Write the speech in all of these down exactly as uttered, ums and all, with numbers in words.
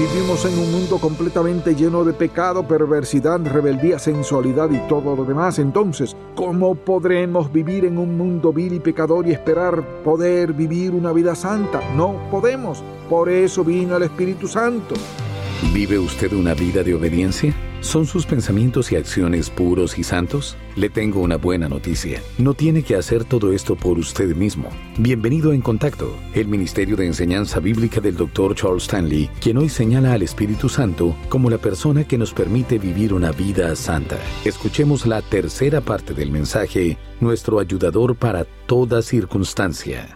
Vivimos en un mundo completamente lleno de pecado, perversidad, rebeldía, sensualidad y todo lo demás. Entonces, ¿cómo podremos vivir en un mundo vil y pecador y esperar poder vivir una vida santa? No podemos. Por eso vino el Espíritu Santo. ¿Vive usted una vida de obediencia? ¿Son sus pensamientos y acciones puros y santos? Le tengo una buena noticia. No tiene que hacer todo esto por usted mismo. Bienvenido a En Contacto, el Ministerio de Enseñanza Bíblica del doctor Charles Stanley, quien hoy señala al Espíritu Santo como la persona que nos permite vivir una vida santa. Escuchemos la tercera parte del mensaje, nuestro ayudador para toda circunstancia.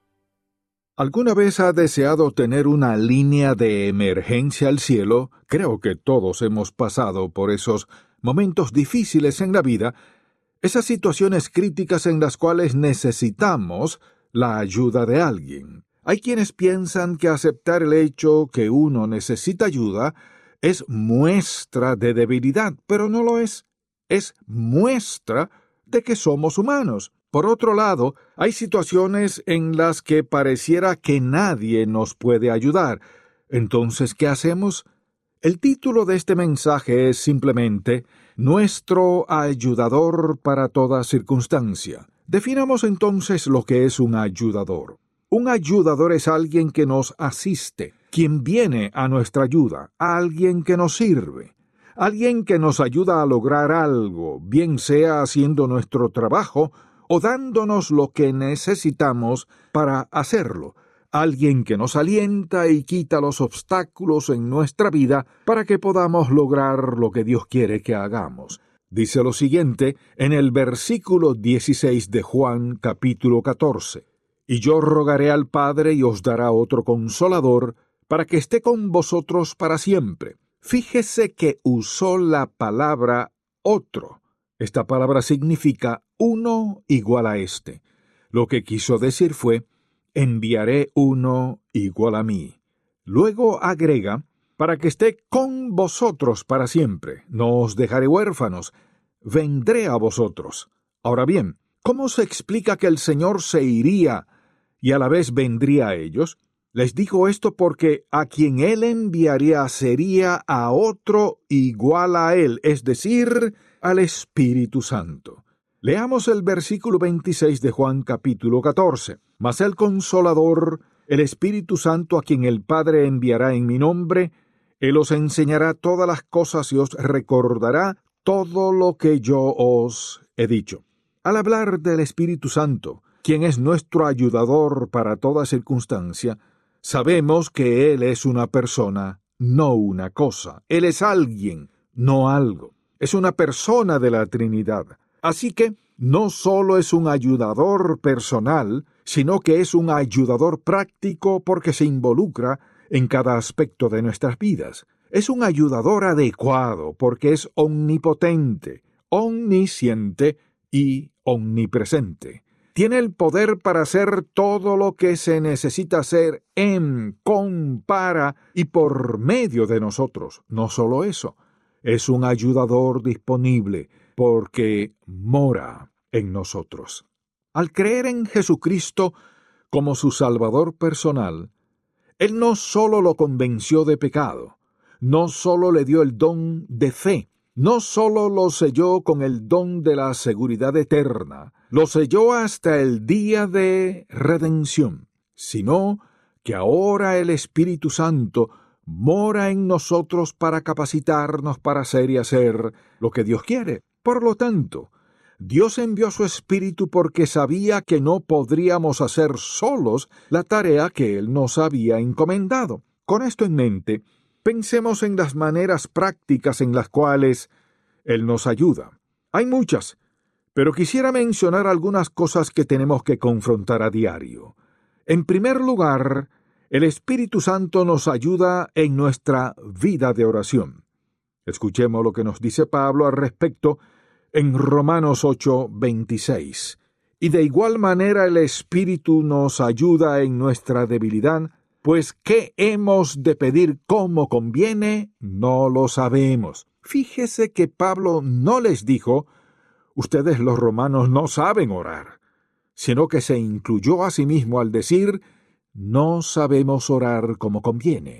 ¿Alguna vez ha deseado tener una línea de emergencia al cielo? Creo que todos hemos pasado por esos momentos difíciles en la vida, esas situaciones críticas en las cuales necesitamos la ayuda de alguien. Hay quienes piensan que aceptar el hecho que uno necesita ayuda es muestra de debilidad, pero no lo es. Es muestra de que somos humanos. Por otro lado, hay situaciones en las que pareciera que nadie nos puede ayudar. Entonces, ¿qué hacemos? El título de este mensaje es simplemente Nuestro ayudador para toda circunstancia. Definamos entonces lo que es un ayudador. Un ayudador es alguien que nos asiste, quien viene a nuestra ayuda, alguien que nos sirve, alguien que nos ayuda a lograr algo, bien sea haciendo nuestro trabajo o dándonos lo que necesitamos para hacerlo. Alguien que nos alienta y quita los obstáculos en nuestra vida para que podamos lograr lo que Dios quiere que hagamos. Dice lo siguiente en el versículo dieciséis de Juan capítulo catorce. Y yo rogaré al Padre y os dará otro consolador para que esté con vosotros para siempre. Fíjese que usó la palabra otro. Esta palabra significa uno igual a este. Lo que quiso decir fue, enviaré uno igual a mí. Luego agrega, para que esté con vosotros para siempre. No os dejaré huérfanos, vendré a vosotros. Ahora bien, ¿cómo se explica que el Señor se iría y a la vez vendría a ellos? Les digo esto porque a quien Él enviaría sería a otro igual a Él, es decir, al Espíritu Santo. Leamos el versículo veintiséis de Juan capítulo catorce. Mas el Consolador, el Espíritu Santo, a quien el Padre enviará en mi nombre, Él os enseñará todas las cosas y os recordará todo lo que yo os he dicho. Al hablar del Espíritu Santo, quien es nuestro ayudador para toda circunstancia, sabemos que Él es una persona, no una cosa. Él es alguien, no algo. Es una persona de la Trinidad. Así que no solo es un ayudador personal, sino que es un ayudador práctico porque se involucra en cada aspecto de nuestras vidas. Es un ayudador adecuado porque es omnipotente, omnisciente y omnipresente. Tiene el poder para hacer todo lo que se necesita hacer en, con, para y por medio de nosotros. No solo eso, es un ayudador disponible porque mora en nosotros. Al creer en Jesucristo como su Salvador personal, Él no solo lo convenció de pecado, no solo le dio el don de fe, no solo lo selló con el don de la seguridad eterna, lo selló hasta el día de redención, sino que ahora el Espíritu Santo mora en nosotros para capacitarnos para hacer y hacer lo que Dios quiere. Por lo tanto, Dios envió su Espíritu porque sabía que no podríamos hacer solos la tarea que Él nos había encomendado. Con esto en mente, pensemos en las maneras prácticas en las cuales Él nos ayuda. Hay muchas, pero quisiera mencionar algunas cosas que tenemos que confrontar a diario. En primer lugar, el Espíritu Santo nos ayuda en nuestra vida de oración. Escuchemos lo que nos dice Pablo al respecto en Romanos ocho, veintiséis. Y de igual manera el Espíritu nos ayuda en nuestra debilidad, pues ¿qué hemos de pedir como conviene? No lo sabemos. Fíjese que Pablo no les dijo, ustedes los romanos no saben orar, sino que se incluyó a sí mismo al decir, no sabemos orar como conviene.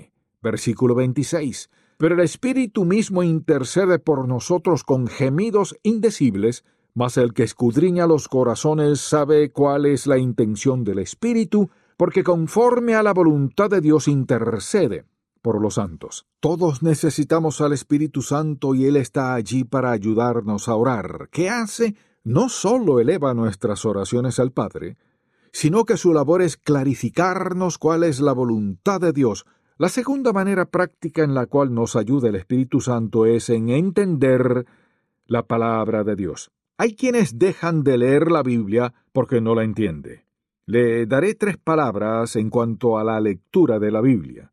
Versículo veintiséis. Pero el Espíritu mismo intercede por nosotros con gemidos indecibles, mas el que escudriña los corazones sabe cuál es la intención del Espíritu, porque conforme a la voluntad de Dios intercede por los santos. Todos necesitamos al Espíritu Santo y Él está allí para ayudarnos a orar. ¿Qué hace? No solo eleva nuestras oraciones al Padre, sino que su labor es clarificarnos cuál es la voluntad de Dios. La segunda manera práctica en la cual nos ayuda el Espíritu Santo es en entender la palabra de Dios. Hay quienes dejan de leer la Biblia porque no la entiende. Le daré tres palabras en cuanto a la lectura de la Biblia.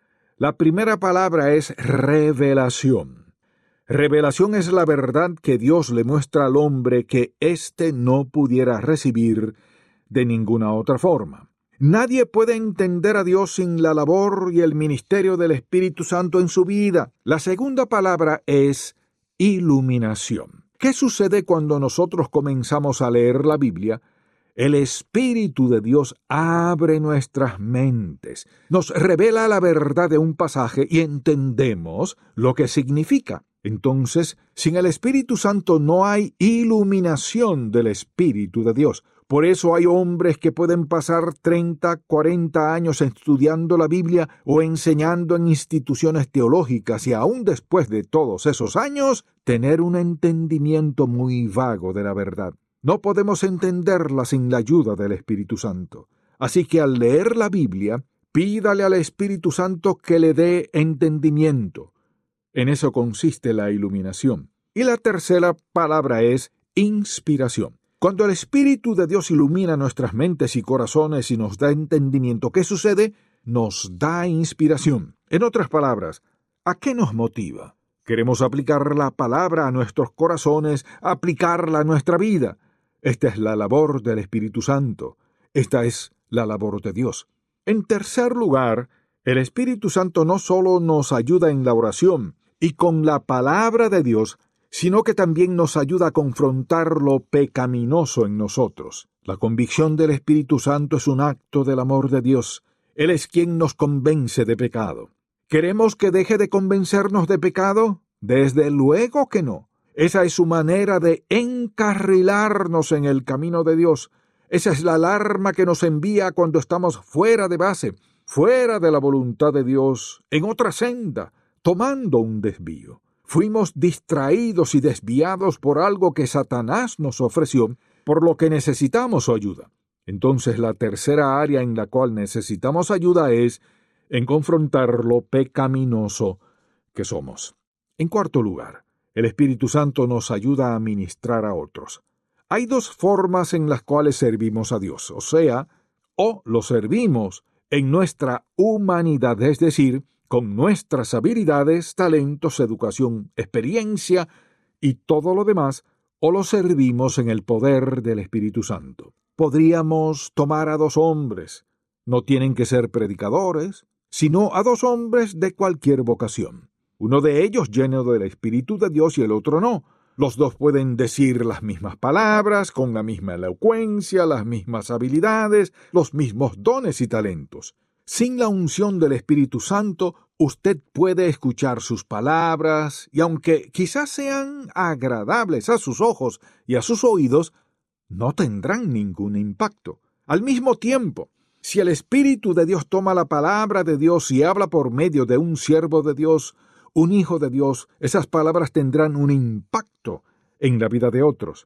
La primera palabra es revelación. Revelación es la verdad que Dios le muestra al hombre que éste no pudiera recibir de ninguna otra forma. Nadie puede entender a Dios sin la labor y el ministerio del Espíritu Santo en su vida. La segunda palabra es iluminación. ¿Qué sucede cuando nosotros comenzamos a leer la Biblia? El Espíritu de Dios abre nuestras mentes, nos revela la verdad de un pasaje y entendemos lo que significa. Entonces, sin el Espíritu Santo no hay iluminación del Espíritu de Dios. Por eso hay hombres que pueden pasar treinta, cuarenta años estudiando la Biblia o enseñando en instituciones teológicas y aún después de todos esos años, tener un entendimiento muy vago de la verdad. No podemos entenderla sin la ayuda del Espíritu Santo. Así que al leer la Biblia, pídale al Espíritu Santo que le dé entendimiento. En eso consiste la iluminación. Y la tercera palabra es inspiración. Cuando el Espíritu de Dios ilumina nuestras mentes y corazones y nos da entendimiento, ¿qué sucede? Nos da inspiración. En otras palabras, ¿a qué nos motiva? Queremos aplicar la palabra a nuestros corazones, aplicarla a nuestra vida. Esta es la labor del Espíritu Santo. Esta es la labor de Dios. En tercer lugar, el Espíritu Santo no solo nos ayuda en la oración y con la palabra de Dios, sino que también nos ayuda a confrontar lo pecaminoso en nosotros. La convicción del Espíritu Santo es un acto del amor de Dios. Él es quien nos convence de pecado. ¿Queremos que deje de convencernos de pecado? Desde luego que no. Esa es su manera de encarrilarnos en el camino de Dios. Esa es la alarma que nos envía cuando estamos fuera de base, fuera de la voluntad de Dios, en otra senda, tomando un desvío. Fuimos distraídos y desviados por algo que Satanás nos ofreció, por lo que necesitamos su ayuda. Entonces la tercera área en la cual necesitamos ayuda es en confrontar lo pecaminoso que somos. En cuarto lugar, el Espíritu Santo nos ayuda a ministrar a otros. Hay dos formas en las cuales servimos a Dios, o sea, o lo servimos en nuestra humanidad, es decir, con nuestras habilidades, talentos, educación, experiencia y todo lo demás, o lo servimos en el poder del Espíritu Santo. Podríamos tomar a dos hombres, no tienen que ser predicadores, sino a dos hombres de cualquier vocación. Uno de ellos lleno del Espíritu de Dios y el otro no. Los dos pueden decir las mismas palabras, con la misma elocuencia, las mismas habilidades, los mismos dones y talentos. Sin la unción del Espíritu Santo, usted puede escuchar sus palabras, y aunque quizás sean agradables a sus ojos y a sus oídos, no tendrán ningún impacto. Al mismo tiempo, si el Espíritu de Dios toma la palabra de Dios y habla por medio de un siervo de Dios, un hijo de Dios, esas palabras tendrán un impacto en la vida de otros.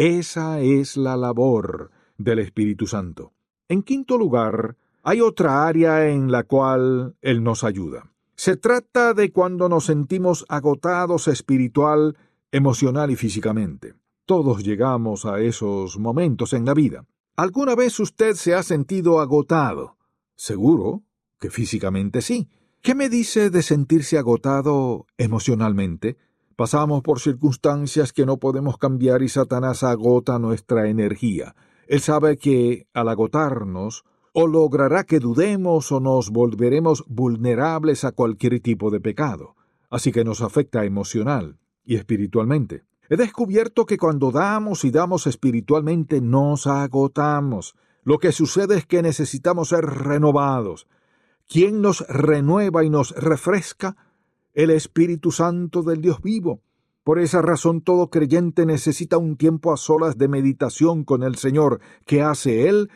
Esa es la labor del Espíritu Santo. En quinto lugar, hay otra área en la cual Él nos ayuda. Se trata de cuando nos sentimos agotados espiritual, emocional y físicamente. Todos llegamos a esos momentos en la vida. ¿Alguna vez usted se ha sentido agotado? Seguro que físicamente sí. ¿Qué me dice de sentirse agotado emocionalmente? Pasamos por circunstancias que no podemos cambiar y Satanás agota nuestra energía. Él sabe que, al agotarnos, o logrará que dudemos o nos volveremos vulnerables a cualquier tipo de pecado. Así que nos afecta emocional y espiritualmente. He descubierto que cuando damos y damos espiritualmente nos agotamos. Lo que sucede es que necesitamos ser renovados. ¿Quién nos renueva y nos refresca? El Espíritu Santo del Dios vivo. Por esa razón todo creyente necesita un tiempo a solas de meditación con el Señor. ¿Qué hace Él?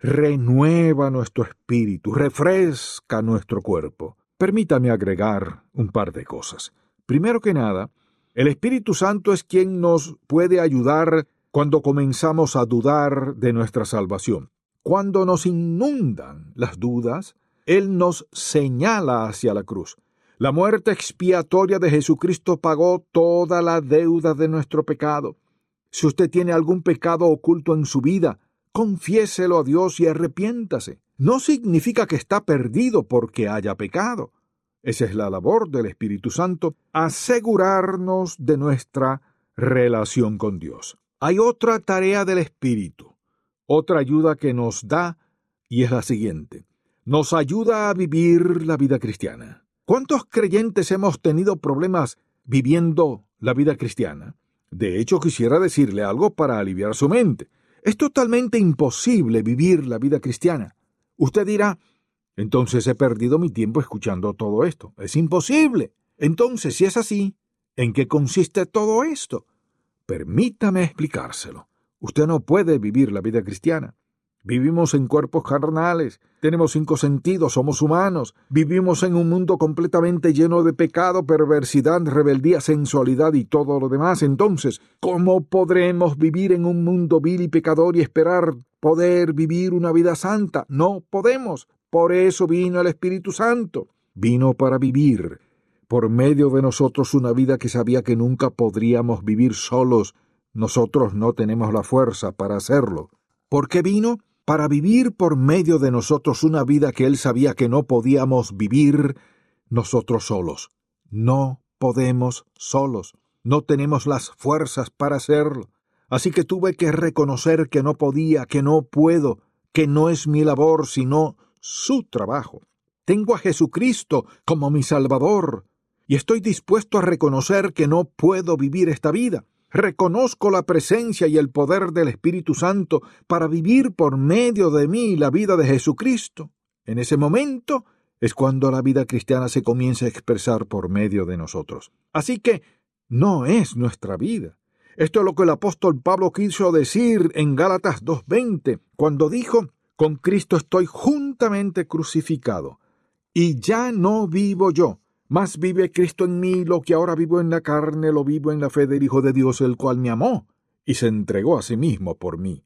Renueva nuestro espíritu, refresca nuestro cuerpo. Permítame agregar un par de cosas. Primero que nada, el Espíritu Santo es quien nos puede ayudar cuando comenzamos a dudar de nuestra salvación. Cuando nos inundan las dudas, Él nos señala hacia la cruz. La muerte expiatoria de Jesucristo pagó toda la deuda de nuestro pecado. Si usted tiene algún pecado oculto en su vida, confiéselo a Dios y arrepiéntase. No significa que está perdido porque haya pecado. Esa es la labor del Espíritu Santo, asegurarnos de nuestra relación con Dios. Hay otra tarea del Espíritu, otra ayuda que nos da, y es la siguiente. Nos ayuda a vivir la vida cristiana. ¿Cuántos creyentes hemos tenido problemas viviendo la vida cristiana? De hecho, quisiera decirle algo para aliviar su mente. Es totalmente imposible vivir la vida cristiana. Usted dirá, entonces he perdido mi tiempo escuchando todo esto. Es imposible. Entonces, si es así, ¿en qué consiste todo esto? Permítame explicárselo. Usted no puede vivir la vida cristiana. Vivimos en cuerpos carnales, tenemos cinco sentidos, somos humanos, vivimos en un mundo completamente lleno de pecado, perversidad, rebeldía, sensualidad y todo lo demás. Entonces, ¿cómo podremos vivir en un mundo vil y pecador y esperar poder vivir una vida santa? No podemos. Por eso vino el Espíritu Santo. Vino para vivir por medio de nosotros una vida que sabía que nunca podríamos vivir solos. Nosotros no tenemos la fuerza para hacerlo. ¿Por qué vino? Para vivir por medio de nosotros una vida que Él sabía que no podíamos vivir nosotros solos. No podemos solos. No tenemos las fuerzas para hacerlo. Así que tuve que reconocer que no podía, que no puedo, que no es mi labor, sino su trabajo. Tengo a Jesucristo como mi Salvador, y estoy dispuesto a reconocer que no puedo vivir esta vida. Reconozco la presencia y el poder del Espíritu Santo para vivir por medio de mí la vida de Jesucristo. En ese momento es cuando la vida cristiana se comienza a expresar por medio de nosotros. Así que no es nuestra vida. Esto es lo que el apóstol Pablo quiso decir en Gálatas dos veinte, cuando dijo, con Cristo estoy juntamente crucificado, y ya no vivo yo, mas vive Cristo en mí. Lo que ahora vivo en la carne, lo vivo en la fe del Hijo de Dios, el cual me amó y se entregó a sí mismo por mí.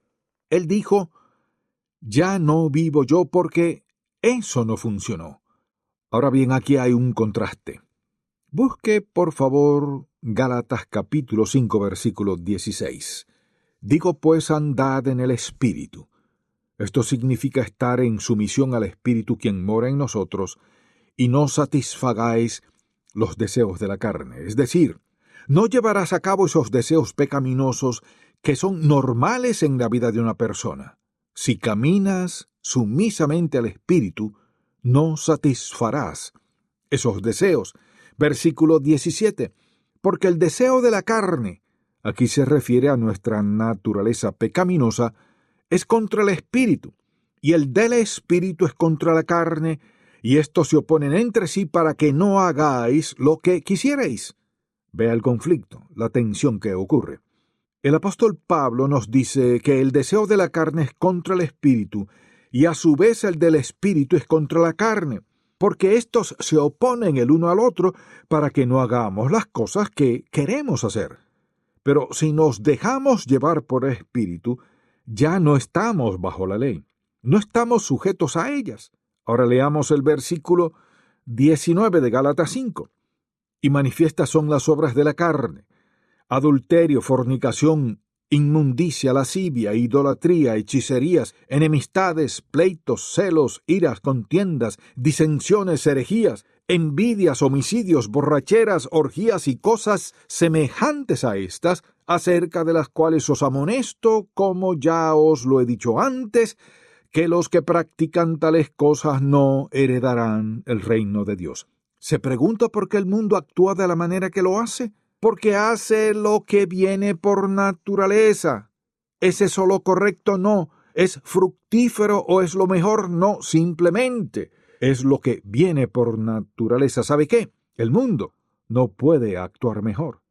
Él dijo, ya no vivo yo, porque eso no funcionó. Ahora bien, aquí hay un contraste. Busque, por favor, Gálatas capítulo cinco, versículo dieciséis. Digo pues, andad en el Espíritu. Esto significa estar en sumisión al Espíritu quien mora en nosotros, y no satisfagáis los deseos de la carne. Es decir, no llevarás a cabo esos deseos pecaminosos que son normales en la vida de una persona. Si caminas sumisamente al Espíritu, no satisfarás esos deseos. Versículo diecisiete. Porque el deseo de la carne, aquí se refiere a nuestra naturaleza pecaminosa, es contra el Espíritu, y el del Espíritu es contra la carne, y estos se oponen entre sí para que no hagáis lo que quisierais. Vea el conflicto, la tensión que ocurre. El apóstol Pablo nos dice que el deseo de la carne es contra el Espíritu, y a su vez el del Espíritu es contra la carne, porque estos se oponen el uno al otro para que no hagamos las cosas que queremos hacer. Pero si nos dejamos llevar por el Espíritu, ya no estamos bajo la ley, no estamos sujetos a ellas. Ahora leamos el versículo diecinueve de Gálatas cinco. Y manifiestas son las obras de la carne: adulterio, fornicación, inmundicia, lascivia, idolatría, hechicerías, enemistades, pleitos, celos, iras, contiendas, disensiones, herejías, envidias, homicidios, borracheras, orgías y cosas semejantes a estas, acerca de las cuales os amonesto, como ya os lo he dicho antes, que los que practican tales cosas no heredarán el reino de Dios. ¿Se pregunta por qué el mundo actúa de la manera que lo hace? Porque hace lo que viene por naturaleza. ¿Es eso lo correcto? No. ¿Es fructífero o es lo mejor? No, simplemente. Es lo que viene por naturaleza. ¿Sabe qué? El mundo no puede actuar mejor.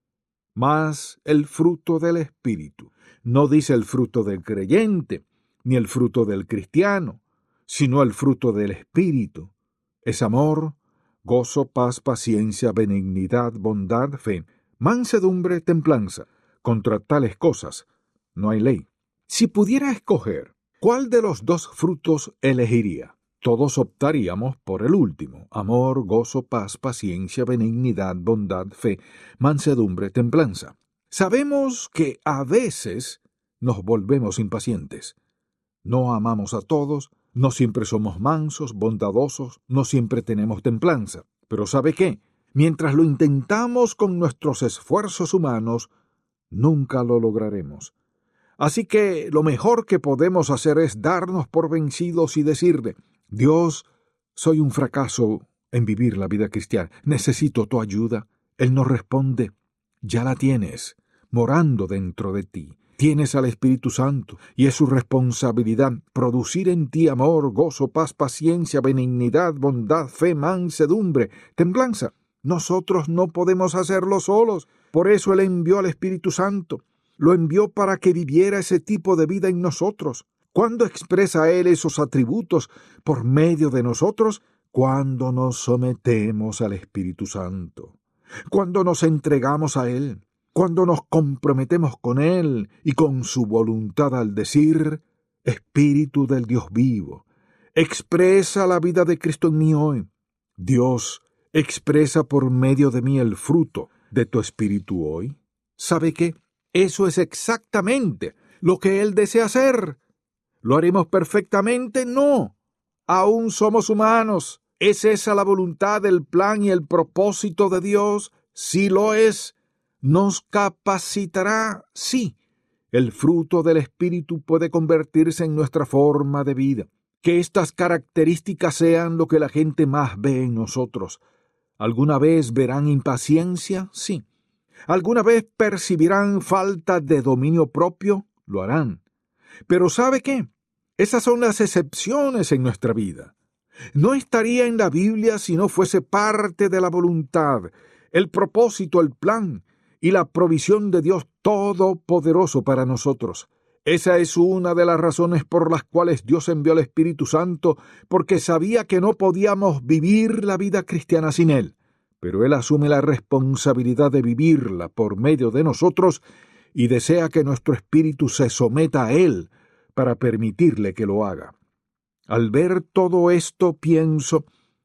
Mas el fruto del Espíritu. No dice el fruto del creyente, ni el fruto del cristiano, sino el fruto del Espíritu. Es amor, gozo, paz, paciencia, benignidad, bondad, fe, mansedumbre, templanza. Contra tales cosas no hay ley. Si pudiera escoger, ¿cuál de los dos frutos elegiría? Todos optaríamos por el último: amor, gozo, paz, paciencia, benignidad, bondad, fe, mansedumbre, templanza. Sabemos que a veces nos volvemos impacientes. No amamos a todos, no siempre somos mansos, bondadosos, no siempre tenemos templanza. Pero ¿sabe qué? Mientras lo intentamos con nuestros esfuerzos humanos, nunca lo lograremos. Así que lo mejor que podemos hacer es darnos por vencidos y decirle: Dios, soy un fracaso en vivir la vida cristiana. Necesito tu ayuda. Él nos responde: ya la tienes, morando dentro de ti. Tienes al Espíritu Santo, y es su responsabilidad producir en ti amor, gozo, paz, paciencia, benignidad, bondad, fe, mansedumbre, templanza. Nosotros no podemos hacerlo solos. Por eso Él envió al Espíritu Santo. Lo envió para que viviera ese tipo de vida en nosotros. ¿Cuándo expresa Él esos atributos por medio de nosotros? Cuando nos sometemos al Espíritu Santo, cuando nos entregamos a Él, cuando nos comprometemos con Él y con su voluntad al decir: Espíritu del Dios vivo, expresa la vida de Cristo en mí hoy. Dios, expresa por medio de mí el fruto de tu Espíritu hoy. ¿Sabe qué? Eso es exactamente lo que Él desea hacer. ¿Lo haremos perfectamente? No. Aún somos humanos. ¿Es esa la voluntad, el plan y el propósito de Dios? Sí lo es. ¿Nos capacitará? Sí. El fruto del Espíritu puede convertirse en nuestra forma de vida. Que estas características sean lo que la gente más ve en nosotros. ¿Alguna vez verán impaciencia? Sí. ¿Alguna vez percibirán falta de dominio propio? Lo harán. Pero ¿sabe qué? Esas son las excepciones en nuestra vida. No estaría en la Biblia si no fuese parte de la voluntad, el propósito, el plan y la provisión de Dios Todopoderoso para nosotros. Esa es una de las razones por las cuales Dios envió al Espíritu Santo, porque sabía que no podíamos vivir la vida cristiana sin Él. Pero Él asume la responsabilidad de vivirla por medio de nosotros y desea que nuestro espíritu se someta a Él para permitirle que lo haga. Al ver todo esto pienso: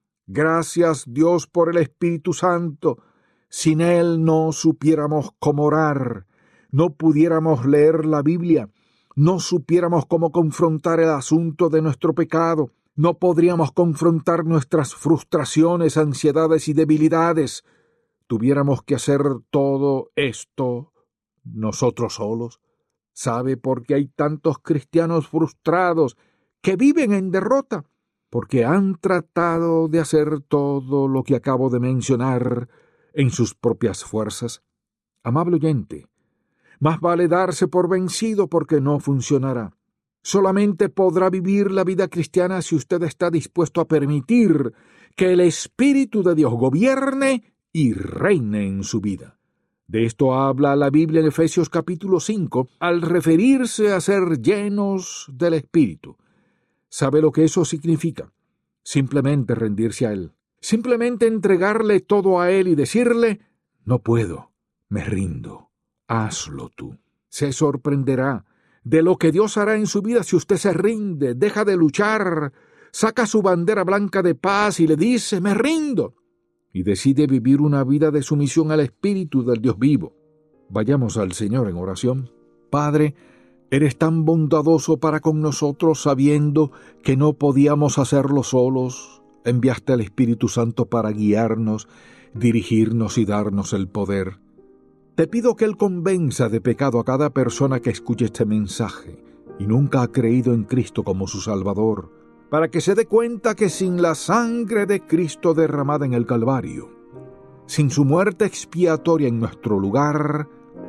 gracias Dios por el Espíritu Santo. Sin Él no supiéramos cómo orar, no pudiéramos leer la Biblia, no supiéramos cómo confrontar el asunto de nuestro pecado, no podríamos confrontar nuestras frustraciones, ansiedades y debilidades. Tuviéramos que hacer todo esto nosotros solos. ¿Sabe por qué hay tantos cristianos frustrados que viven en derrota? Porque han tratado de hacer todo lo que acabo de mencionar en sus propias fuerzas. Amable oyente, más vale darse por vencido porque no funcionará. Solamente podrá vivir la vida cristiana si usted está dispuesto a permitir que el Espíritu de Dios gobierne y reine en su vida. De esto habla la Biblia en Efesios capítulo cinco, al referirse a ser llenos del Espíritu. ¿Sabe lo que eso significa? Simplemente rendirse a Él. Simplemente entregarle todo a Él y decirle: no puedo, me rindo, hazlo tú. Se sorprenderá de lo que Dios hará en su vida si usted se rinde, deja de luchar, saca su bandera blanca de paz y le dice: me rindo, y decide vivir una vida de sumisión al Espíritu del Dios vivo. Vayamos al Señor en oración. Padre, eres tan bondadoso para con nosotros, sabiendo que no podíamos hacerlo solos. Enviaste al Espíritu Santo para guiarnos, dirigirnos y darnos el poder. Te pido que Él convenza de pecado a cada persona que escuche este mensaje y nunca ha creído en Cristo como su Salvador, para que se dé cuenta que sin la sangre de Cristo derramada en el Calvario, sin su muerte expiatoria en nuestro lugar,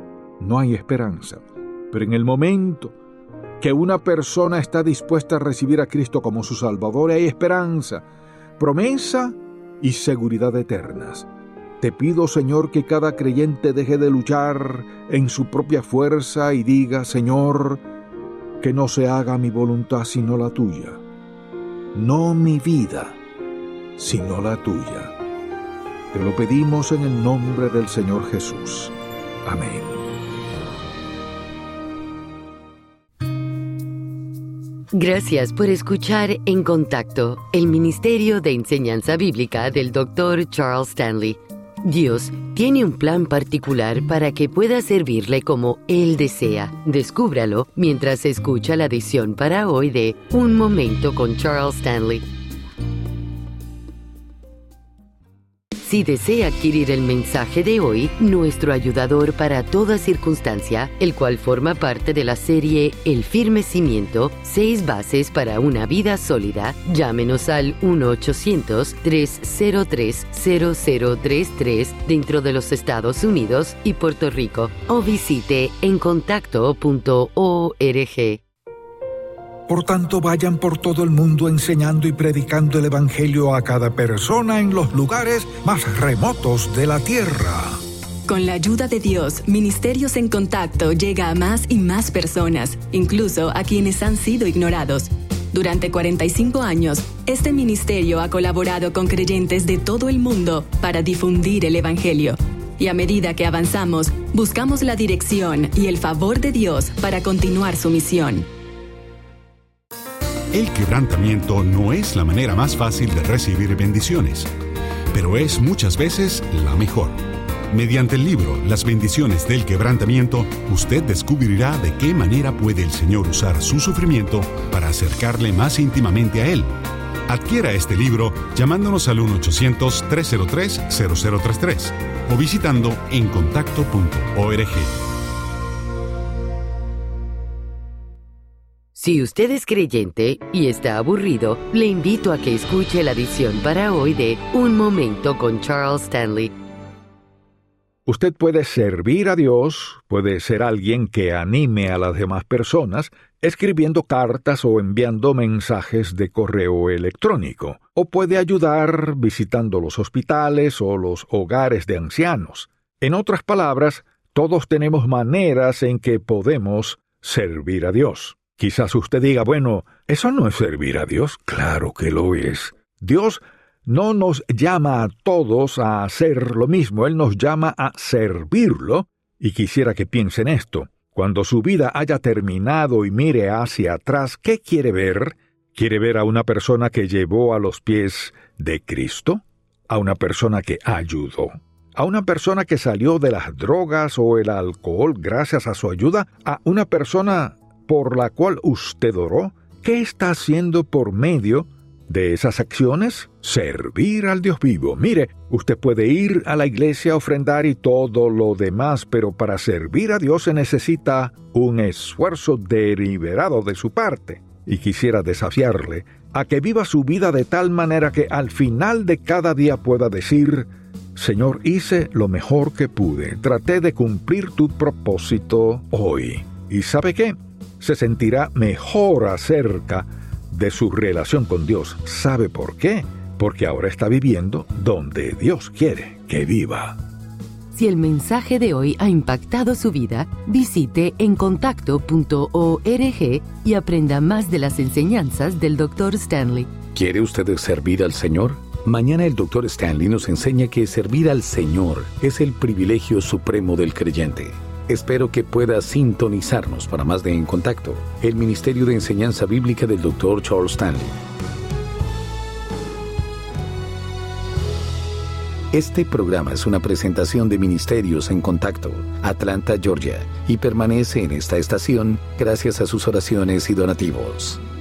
no hay esperanza. Pero en el momento que una persona está dispuesta a recibir a Cristo como su Salvador, hay esperanza, promesa y seguridad eternas. Te pido, Señor, que cada creyente deje de luchar en su propia fuerza y diga, Señor, que no se haga mi voluntad sino la tuya. No mi vida, sino la tuya. Te lo pedimos en el nombre del Señor Jesús. Amén. Gracias por escuchar En Contacto, el Ministerio de Enseñanza Bíblica del doctor Charles Stanley. Dios tiene un plan particular para que pueda servirle como Él desea. Descúbralo mientras escucha la edición para hoy de Un Momento con Charles Stanley. Si desea adquirir el mensaje de hoy, nuestro ayudador para toda circunstancia, el cual forma parte de la serie El Firme Cimiento, seis bases para una vida sólida, llámenos al uno ochocientos, tres cero tres, cero cero tres tres dentro de los Estados Unidos y Puerto Rico o visite en contacto punto org. Por tanto, vayan por todo el mundo enseñando y predicando el Evangelio a cada persona en los lugares más remotos de la tierra. Con la ayuda de Dios, Ministerios en Contacto llega a más y más personas, incluso a quienes han sido ignorados. Durante cuarenta y cinco años, este ministerio ha colaborado con creyentes de todo el mundo para difundir el Evangelio. Y a medida que avanzamos, buscamos la dirección y el favor de Dios para continuar su misión. El quebrantamiento no es la manera más fácil de recibir bendiciones, pero es muchas veces la mejor. Mediante el libro Las bendiciones del quebrantamiento, usted descubrirá de qué manera puede el Señor usar su sufrimiento para acercarle más íntimamente a Él. Adquiera este libro llamándonos al uno ochocientos, tres cero tres, cero cero tres tres o visitando en contacto punto org. Si usted es creyente y está aburrido, le invito a que escuche la edición para hoy de Un Momento con Charles Stanley. Usted puede servir a Dios, puede ser alguien que anime a las demás personas, escribiendo cartas o enviando mensajes de correo electrónico, o puede ayudar visitando los hospitales o los hogares de ancianos. En otras palabras, todos tenemos maneras en que podemos servir a Dios. Quizás usted diga, bueno, ¿eso no es servir a Dios? Claro que lo es. Dios no nos llama a todos a hacer lo mismo, Él nos llama a servirlo, y quisiera que piense en esto. Cuando su vida haya terminado y mire hacia atrás, ¿qué quiere ver? ¿Quiere ver a una persona que llevó a los pies de Cristo? ¿A una persona que ayudó? ¿A una persona que salió de las drogas o el alcohol gracias a su ayuda? ¿A una persona por la cual usted oró? ¿Qué está haciendo por medio de esas acciones? Servir al Dios vivo. Mire, usted puede ir a la iglesia a ofrendar y todo lo demás, pero para servir a Dios se necesita un esfuerzo deliberado de su parte. Y quisiera desafiarle a que viva su vida de tal manera que al final de cada día pueda decir, Señor, hice lo mejor que pude, traté de cumplir tu propósito hoy. ¿Y sabe qué? Se sentirá mejor acerca de su relación con Dios. ¿Sabe por qué? Porque ahora está viviendo donde Dios quiere que viva. Si el mensaje de hoy ha impactado su vida, visite en contacto punto org y aprenda más de las enseñanzas del doctor Stanley. ¿Quiere usted servir al Señor? Mañana el doctor Stanley nos enseña que servir al Señor es el privilegio supremo del creyente. Espero que pueda sintonizarnos para más de En Contacto, el Ministerio de Enseñanza Bíblica del doctor Charles Stanley. Este programa es una presentación de Ministerios en Contacto, Atlanta, Georgia, y permanece en esta estación gracias a sus oraciones y donativos.